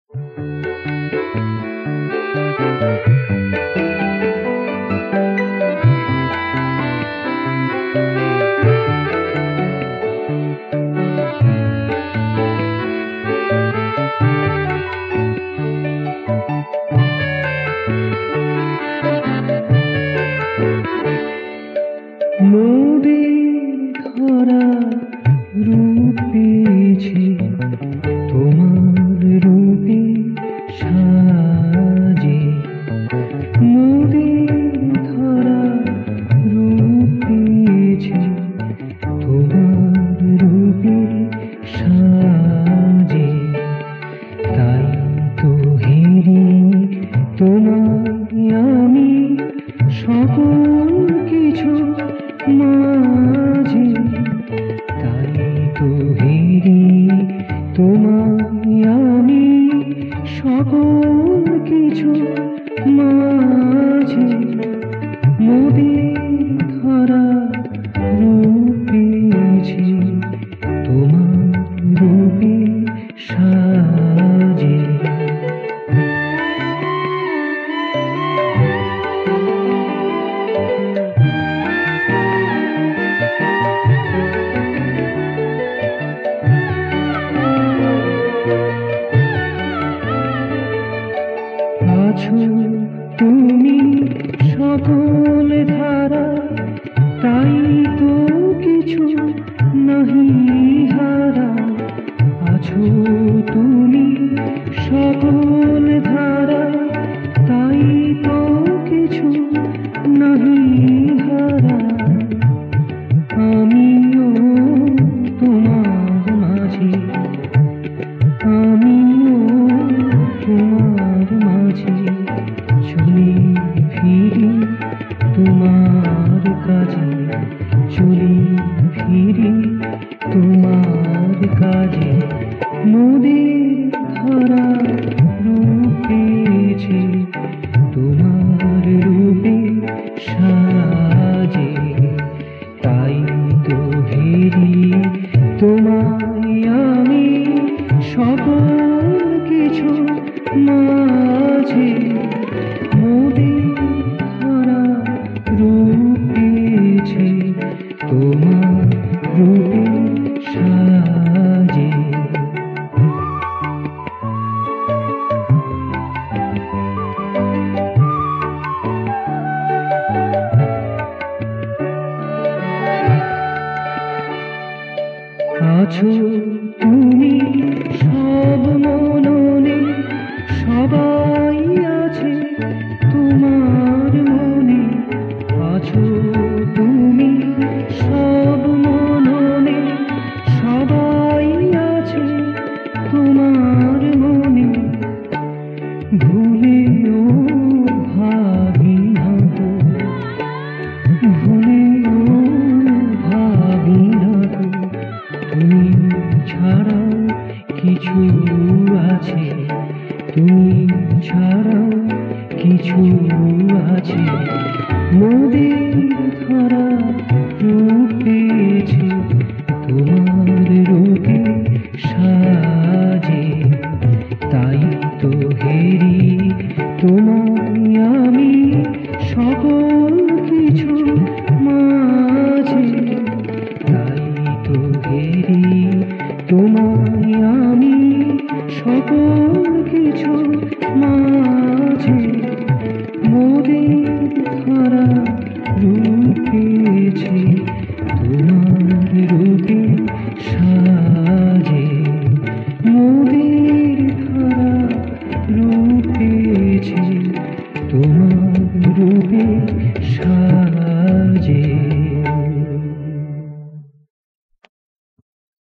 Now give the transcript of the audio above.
নদীর ধরা রূপ পেয়েছি তোমার রূপে সাজে। নদীর ধরা রূপ পেয়েছি তোমার রূপে সাজে। তাই তো হেরি তোমায় আমি সকল কিছু মাঝে। তাই তো হেরি তোমায় আমি সকল কিছু মাঝে। নদীর ধরা রূপ পেয়েছি তোমার রূপে সাজে। আছো তুমি সকল ধারা, তাই তো কিছু নাহি হারা। আছো তুমি সকল ধারা, তাই তো কিছু নাহি হারা। আমিও তোমার মাঝে, আমিও তোমার মাঝে। চলি ফিরি তোমার কাজে, চলি ফিরি তোমার কাজে। নদীর ধরা রূপ পেয়েছি তোমার রূপে সাজে। তাই তো হেরি তোমায় আমি সকল কিছু মাঝে। নদীর ধরা রূপ পেয়েছি তোমার রূপে সাজে। আছো তুমি সব মননে, সবাই আছে তোমার মনে। আছো তুমি সব মননে, সবাই আছে তোমার মনে। ভুলেও ভাবি না গো, ভুলেও ভাবি না গো, তুমি ছাড়াও কিছু আছে, তুমি ছাড়াও কিছু আছে। নদীর ধরা রূপ পেয়েছি তোমার রূপে সাজে। তাই তো হেরি তোমায় আমি সকল কিছু মাঝে। তাই তো হেরি তোমায় আমি সকল কিছু মাঝে। নদীর ধরা রূপ পেয়েছি তোমার রূপে সাজে। নদীর ধরা রূপ পেয়েছি তোমার রূপে সাজে।